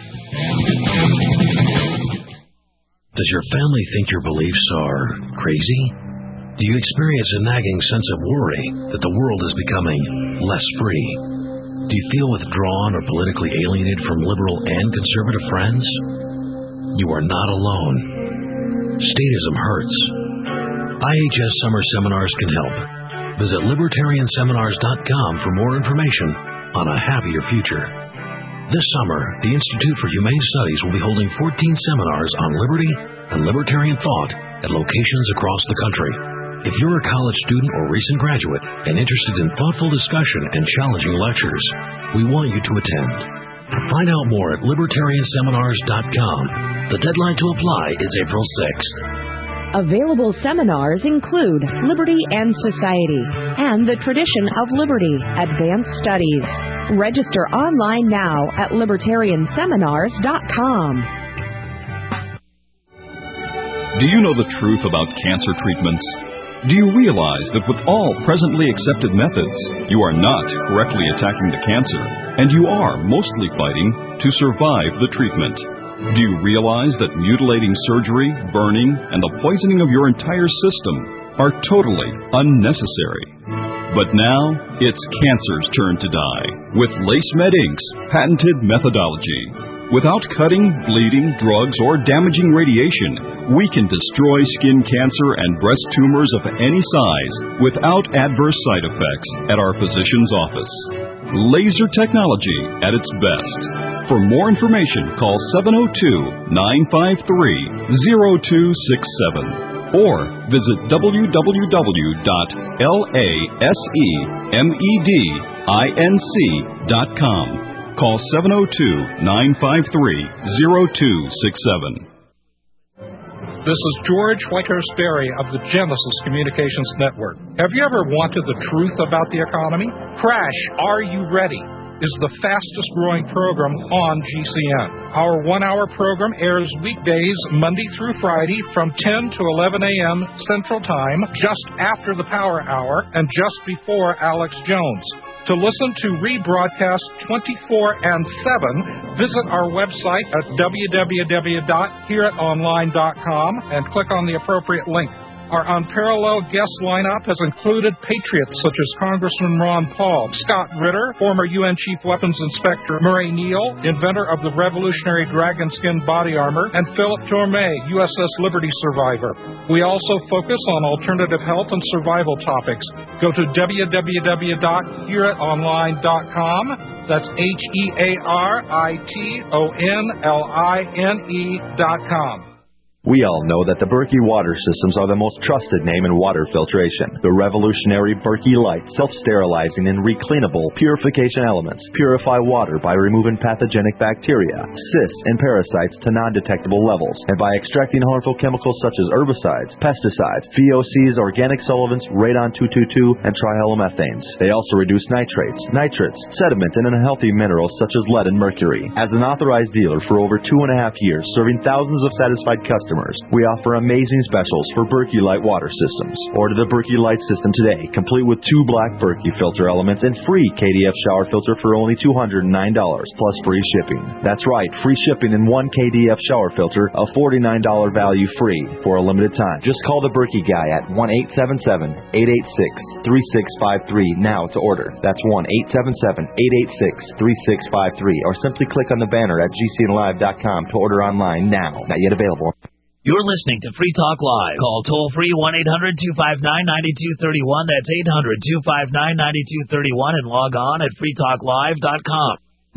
Does your family think your beliefs are crazy? Do you experience a nagging sense of worry that the world is becoming less free? Do you feel withdrawn or politically alienated from liberal and conservative friends? You are not alone. Statism hurts. I H S Summer Seminars can help. Visit libertarian seminars dot com for more information on a happier future. This summer, the Institute for Humane Studies will be holding fourteen seminars on liberty and libertarian thought at locations across the country. If you're a college student or recent graduate and interested in thoughtful discussion and challenging lectures, we want you to attend. Find out more at libertarian seminars dot com. The deadline to apply is April sixth. Available seminars include Liberty and Society and the Tradition of Liberty, Advanced Studies. Register online now at libertarian seminars dot com. Do you know the truth about cancer treatments? Do you realize that with all presently accepted methods, you are not correctly attacking the cancer, and you are mostly fighting to survive the treatment? Do you realize that mutilating surgery, burning, and the poisoning of your entire system are totally unnecessary? But now, it's cancer's turn to die with LaceMed Incorporated's patented methodology. Without cutting, bleeding, drugs, or damaging radiation, we can destroy skin cancer and breast tumors of any size without adverse side effects at our physician's office. Laser technology at its best. For more information, call seven oh two, nine five three, oh two six seven or visit w w w dot lasemedinc dot com. Call seven oh two, nine five three, oh two six seven. This is George Whitehurst Berry of the Genesis Communications Network. Have you ever wanted the truth about the economy? Crash, Are You Ready? Is the fastest growing program on G C N. Our one-hour program airs weekdays Monday through Friday from ten to eleven a.m. Central Time, just after the Power Hour and just before Alex Jones. To listen to rebroadcasts twenty-four and seven, visit our website at w w w dot hear it online dot com and click on the appropriate link. Our unparalleled guest lineup has included patriots such as Congressman Ron Paul, Scott Ritter, former U N Chief Weapons Inspector Murray Neal, inventor of the revolutionary dragon skin body armor, and Philip Tormé, U S S Liberty survivor. We also focus on alternative health and survival topics. Go to w w w dot hear it online dot com. That's H E A R I T O N L I N E dot com. We all know that the Berkey water systems are the most trusted name in water filtration. The revolutionary Berkey Light self-sterilizing and recleanable purification elements purify water by removing pathogenic bacteria, cysts, and parasites to non-detectable levels, and by extracting harmful chemicals such as herbicides, pesticides, V O Cs, organic solvents, radon two twenty-two, and trihalomethanes. They also reduce nitrates, nitrates, sediment, and unhealthy minerals such as lead and mercury. As an authorized dealer for over two and a half years, serving thousands of satisfied customers, we offer amazing specials for Berkey Light water systems. Order the Berkey Light system today, complete with two black Berkey filter elements and free K D F shower filter for only two hundred nine dollars, plus free shipping. That's right, free shipping and one K D F shower filter, a forty-nine dollars value free for a limited time. Just call the Berkey guy at one eight seven seven, eight eight six, three six five three now to order. That's one eight seven seven, eight eight six, three six five three, or simply click on the banner at G C N live dot com to order online now. Not yet available. You're listening to Free Talk Live. Call toll-free one eight hundred two five nine nine two three one. That's eight hundred two five nine nine two three one, and log on at free talk live dot com.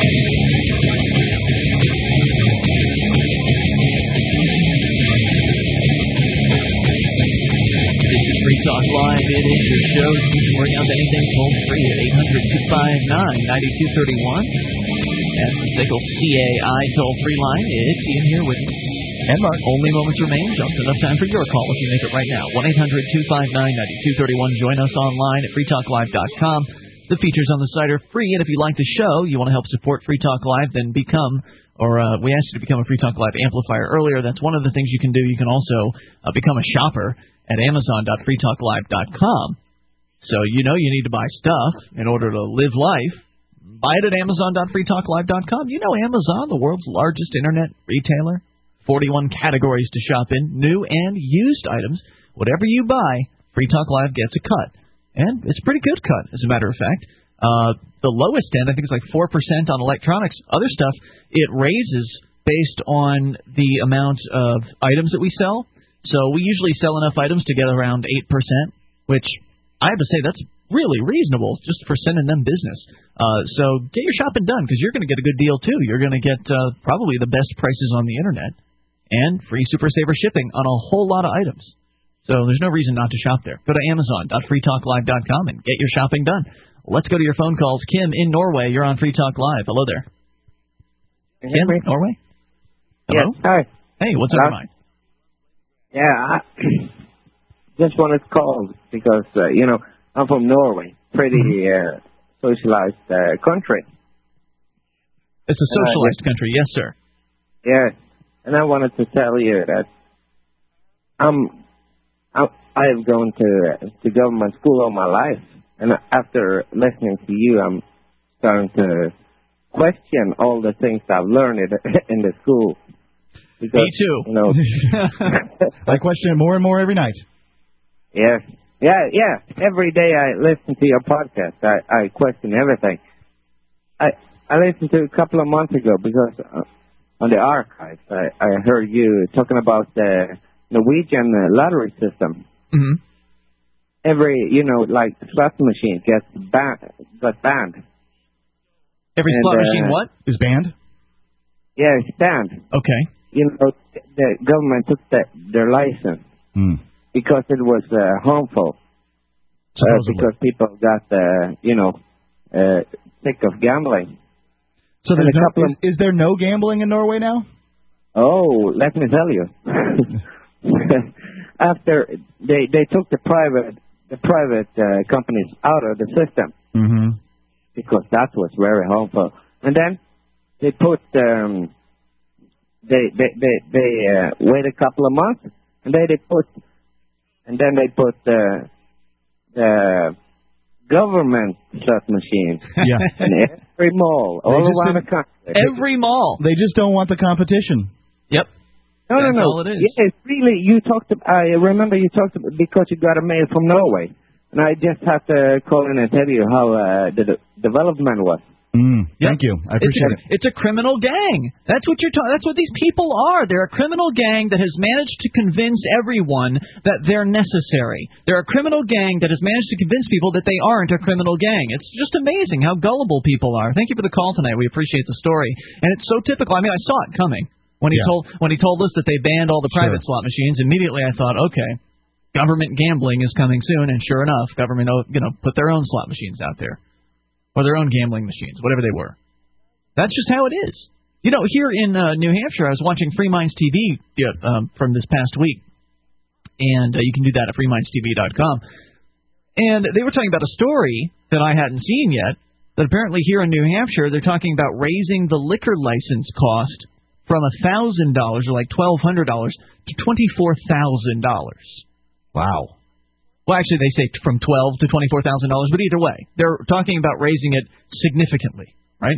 This is Free Talk Live. It is your show. You can work out anything toll-free at eight hundred two five nine nine two three one. That's the Sickle C A I toll-free line. It's Ian here with you. And Mark, only moments remain. Just enough time for your call if you make it right now. one eight hundred two five nine nine two three one. Join us online at free talk live dot com. The features on the site are free, and if you like the show, you want to help support Free Talk Live, then become, or uh, we asked you to become a Free Talk Live amplifier earlier. That's one of the things you can do. You can also uh, become a shopper at amazon dot free talk live dot com. So you know you need to buy stuff in order to live life. Buy it at amazon dot free talk live dot com. You know Amazon, the world's largest internet retailer. forty-one categories to shop in, new and used items. Whatever you buy, Free Talk Live gets a cut. And it's a pretty good cut, as a matter of fact. Uh, the lowest end, I think, is like four percent on electronics. Other stuff, it raises based on the amount of items that we sell. So we usually sell enough items to get around eight percent, which I have to say that's really reasonable just for sending them business. Uh, so get your shopping done, because you're going to get a good deal, too. You're going to get uh, probably the best prices on the Internet. And free Super Saver shipping on a whole lot of items. So there's no reason not to shop there. Go to amazon dot free talk live dot com and get your shopping done. Let's go to your phone calls. Kim in Norway, you're on Free Talk Live. Hello there. Kim, Norway? Hello? Yes, hi. Hey, what's on your mind? Yeah, I just wanted to call because, uh, you know, I'm from Norway. Pretty uh, socialized uh, country. It's a socialized uh, country, yes, sir. Yeah. And I wanted to tell you that I'm, I'm I've gone to to government school all my life, and after listening to you, I'm starting to question all the things I've learned in the school. Because, Me too. You know, I question it more and more every night. Yeah, yeah, yeah. Every day I listen to your podcast. I I question everything. I I listened to it a couple of months ago because. Uh, On the archives, I, I heard you talking about the Norwegian uh, lottery system. Mm-hmm. Every, you know, like slot machine gets ban- got banned. Every and, slot uh, machine what? Is banned? Yeah, it's banned. Okay. You know, the government took the, their license mm. because it was uh, harmful. Uh, because people got, uh, you know, uh, sick of gambling. So there's no, of, is, is there no gambling in Norway now? Oh, let me tell you. After they they took the private the private uh, companies out of the system mm-hmm. because that was very harmful, and then they put um, they they they, they uh, wait a couple of months, and then they put and then they put uh, the government slot machines. Yeah. In every mall, They all just around the didn't- country. Every mall. They just don't want the competition. Yep. No, That's no, no. all it is. Yeah, it's really, you talked, I remember you talked about, because you got a mail from Norway. And I just have to call in and tell you how uh, the de- development was. Mm, Yep. Thank you. I It's appreciate a, it. it's a criminal gang. That's what you're talking. That's what these people are. They're a criminal gang that has managed to convince everyone that they're necessary. They're a criminal gang that has managed to convince people that they aren't a criminal gang. It's just amazing how gullible people are. Thank you for the call tonight. We appreciate the story, and it's so typical. I mean, I saw it coming when he Yeah. told when he told us that they banned all the private Sure. slot machines. Immediately, I thought, okay, government gambling is coming soon, and sure enough, government oh, you know put their own slot machines out there, or their own gambling machines, whatever they were. That's just how it is. You know, here in uh, New Hampshire, I was watching Free Minds T V yeah, um, from this past week, and uh, you can do that at free minds t v dot com. And they were talking about a story that I hadn't seen yet, that apparently here in New Hampshire, they're talking about raising the liquor license cost from one thousand dollars, or like twelve hundred dollars, to twenty-four thousand dollars. Wow. Well, actually, they say from twelve to twenty-four thousand dollars, but either way, they're talking about raising it significantly, right?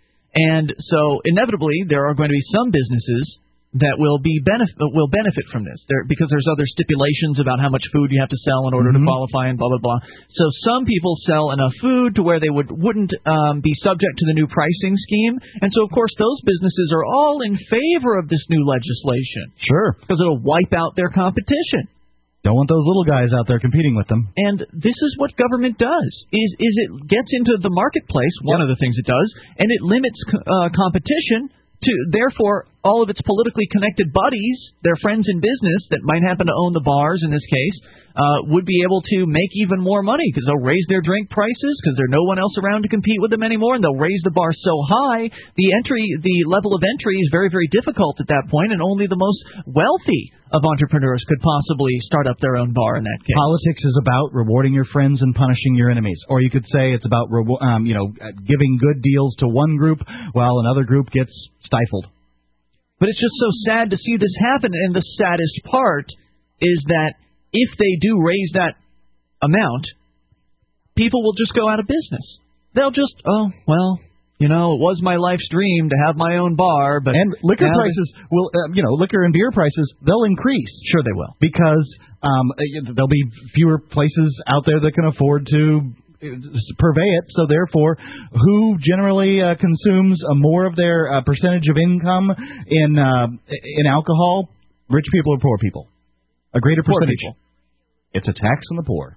And so inevitably, there are going to be some businesses that will be benefit will benefit from this, there, because there's other stipulations about how much food you have to sell in order Mhm. to qualify and blah blah blah. So some people sell enough food to where they would wouldn't um, be subject to the new pricing scheme, and so of course those businesses are all in favor of this new legislation. Sure. Because it'll wipe out their competition. Don't want those little guys out there competing with them. And this is what government does: is is it gets into the marketplace. One of the things it does, and it limits uh, competition to. Therefore, all of its politically connected buddies, their friends in business that might happen to own the bars in this case, uh, would be able to make even more money because they'll raise their drink prices because there's no one else around to compete with them anymore, and they'll raise the bar so high the entry, the level of entry is very, very difficult at that point, and only the most wealthy of entrepreneurs could possibly start up their own bar in that case. Politics is about rewarding your friends and punishing your enemies. Or you could say it's about rewa- um, you know, giving good deals to one group while another group gets stifled. But it's just so sad to see this happen, and the saddest part is that if they do raise that amount, people will just go out of business. They'll just, oh, well, you know, it was my life's dream to have my own bar, but and liquor now prices will, uh, you know, liquor and beer prices, they'll increase. Sure, they will, because um, there'll be fewer places out there that can afford to purvey it. So therefore, who generally uh, consumes a more of their uh, percentage of income in uh, in alcohol? Rich people or poor people? A greater Poor percentage. people. It's a tax on the poor.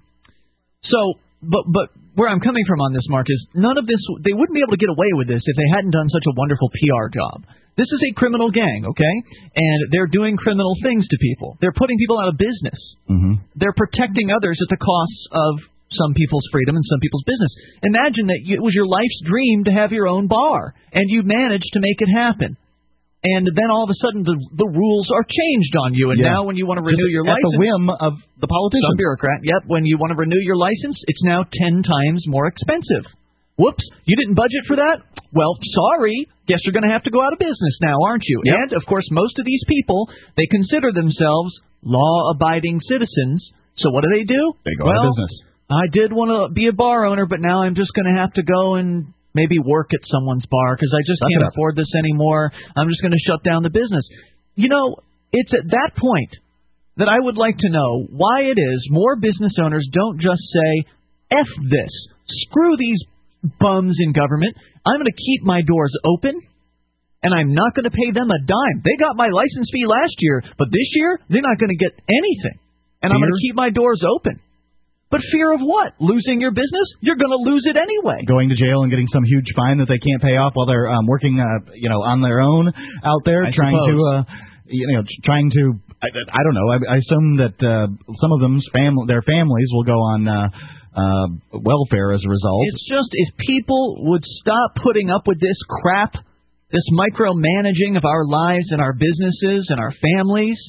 So, but but where I'm coming from on this, Mark, is none of this. They wouldn't be able to get away with this if they hadn't done such a wonderful P R job. This is a criminal gang, okay? And they're doing criminal things to people. They're putting people out of business. Mm-hmm. They're protecting others at the cost of some people's freedom and some people's business. Imagine that you, it was your life's dream to have your own bar, and you managed to make it happen. And then all of a sudden the the rules are changed on you, and Yeah. now when you want to renew Just your at license, the whim of the politicians. some bureaucrat, yep, when you want to renew your license, it's now ten times more expensive. Whoops, you didn't budget for that? Well, sorry, guess you're going to have to go out of business now, aren't you? Yep. And, of course, most of these people, they consider themselves law-abiding citizens, so what do they do? They go well, out of business. I did want to be a bar owner, but now I'm just going to have to go and maybe work at someone's bar because I just Suck it can't up. afford this anymore. I'm just going to shut down the business. You know, it's at that point that I would like to know why it is more business owners don't just say, F this, screw these bums in government. I'm going to keep my doors open, and I'm not going to pay them a dime. They got my license fee last year, but this year they're not going to get anything, and I'm going to keep my doors open. But fear of what? Losing your business? You're going to lose it anyway. Going to jail and getting some huge fine that they can't pay off while they're um, working, uh, you know, on their own out there, I trying suppose. to, uh, you know, trying to. I, I don't know. I, I assume that uh, some of them's family, their families will go on uh, uh, welfare as a result. It's just if people would stop putting up with this crap, this micromanaging of our lives and our businesses and our families,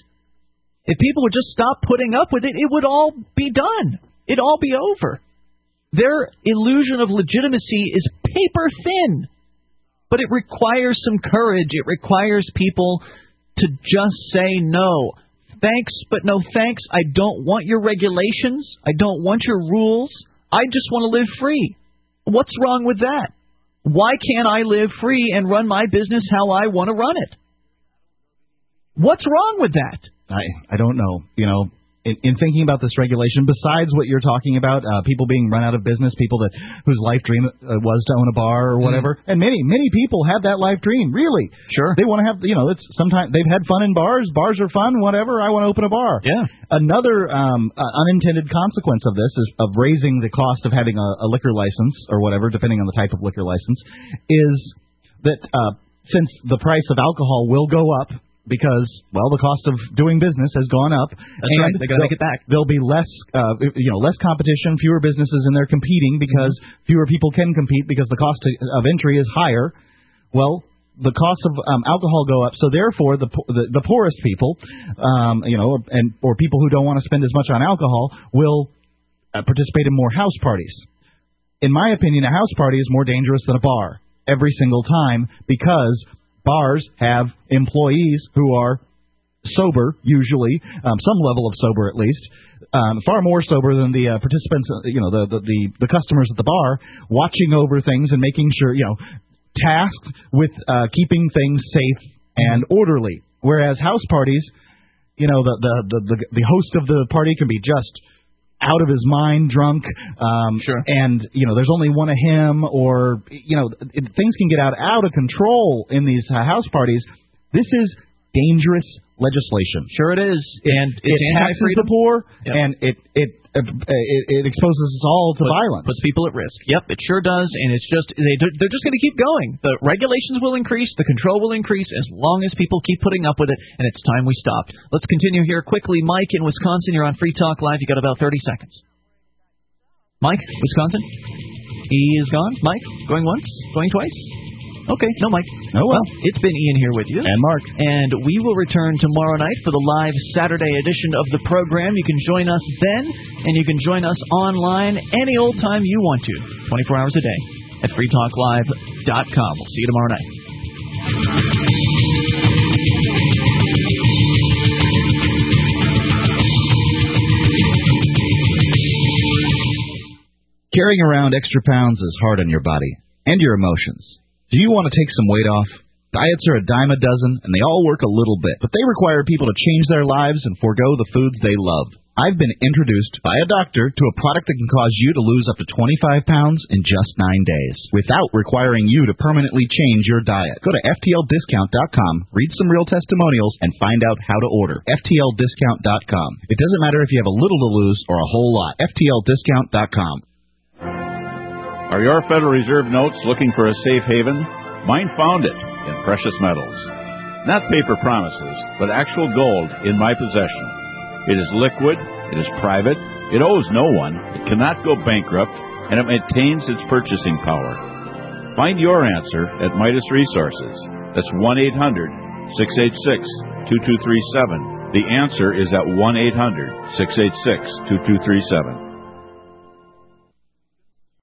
if people would just stop putting up with it, it would all be done. It'd all be over. Their illusion of legitimacy is paper thin, but it requires some courage. It requires people to just say no. Thanks, but no thanks. I don't want your regulations. I don't want your rules. I just want to live free. What's wrong with that? Why can't I live free and run my business how I want to run it? What's wrong with that? I, I don't know. You know, in, in thinking about this regulation, besides what you're talking about, uh, people being run out of business, people that whose life dream uh, was to own a bar or whatever, mm. and many, many people have that life dream, really. Sure. They want to have, you know, it's sometimes they've had fun in bars. Bars are fun, whatever. I want to open a bar. Yeah. Another um, uh, unintended consequence of this is of raising the cost of having a, a liquor license or whatever, depending on the type of liquor license, is that uh, since the price of alcohol will go up, because, well, the cost of doing business has gone up. That's and right. They're going to make it back. There'll be less, uh, you know, less competition, fewer businesses, and they're competing because mm-hmm. fewer people can compete because the cost of entry is higher. Well, the cost of um, alcohol go up, so therefore the the, the poorest people, um, you know, and or people who don't want to spend as much on alcohol will uh, participate in more house parties. In my opinion, a house party is more dangerous than a bar every single time because bars have employees who are sober, usually, um, some level of sober at least, um, far more sober than the uh, participants, you know, the, the the the customers at the bar, watching over things and making sure, you know, tasked with uh, keeping things safe and orderly. Whereas house parties, you know, the the the the, the host of the party can be just out of his mind, drunk, um, sure. and, you know, there's only one of him, or, you know, it, things can get out, out of control in these uh, house parties. This is dangerous legislation. Sure it is. And it, it's it taxes the poor, yep. and it it, uh, it it exposes us all to Put, violence. Puts people at risk. Yep, it sure does, and it's just, they, they're just going to keep going. The regulations will increase, the control will increase, as long as people keep putting up with it, and it's time we stopped. Let's continue here quickly. Mike in Wisconsin, you're on Free Talk Live. You got about thirty seconds. Mike, Wisconsin? He is gone. Mike, going once? Going twice? Okay, no, Mike. Oh, well. well, it's been Ian here with you. And Mark. And we will return tomorrow night for the live Saturday edition of the program. You can join us then, and you can join us online any old time you want to, twenty-four hours a day, at free talk live dot com. We'll see you tomorrow night. Carrying around extra pounds is hard on your body and your emotions. Do you want to take some weight off? Diets are a dime a dozen, and they all work a little bit, but they require people to change their lives and forego the foods they love. I've been introduced by a doctor to a product that can cause you to lose up to twenty-five pounds in just nine days, without requiring you to permanently change your diet. Go to F T L discount dot com, read some real testimonials, and find out how to order. F T L discount dot com. It doesn't matter if you have a little to lose or a whole lot. F T L discount dot com. Are your Federal Reserve notes looking for a safe haven? Mine found it in precious metals. Not paper promises, but actual gold in my possession. It is liquid, it is private, it owes no one, it cannot go bankrupt, and it maintains its purchasing power. Find your answer at Midas Resources. That's one eight hundred, six eight six, two two three seven. The answer is at one eight hundred, six eight six, two two three seven.